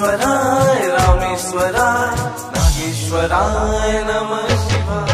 रामेश्वराय रामेश्वराय नागेश्वराय नमः शिवाय।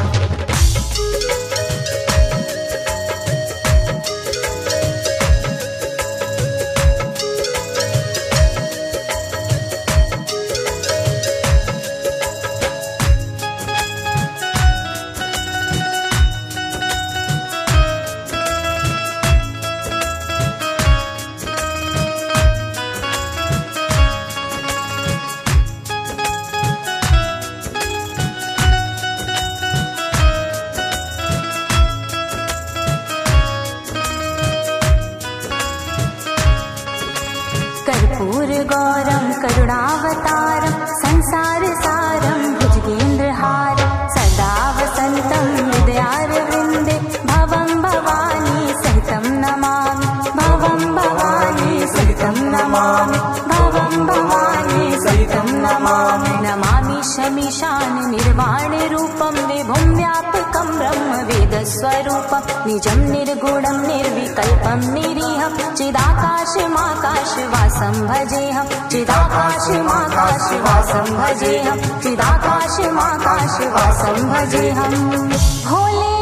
कर्पूरगौरं करुणावतारं संसारसारं भुजगेन्द्रहारं सदा वसन्तं हृदयारविन्दे भवं भवानी सहितं नमामि भवं भवानी सहितं नमामि भवं भवानी सहितं नमामि। नमामि शमीशान निर्वाणरूपं विभुं व्यापकं ब्रह्मवेदस्वरूपं निजं निर्गुणं निर्विकल्पं निरीहं चिदाकाशमाकाशवासं भजेऽहं चिदाकाशमाकाशवासं भजेऽहं चिदाकाशमाकाशवासं भजेऽहं। भोले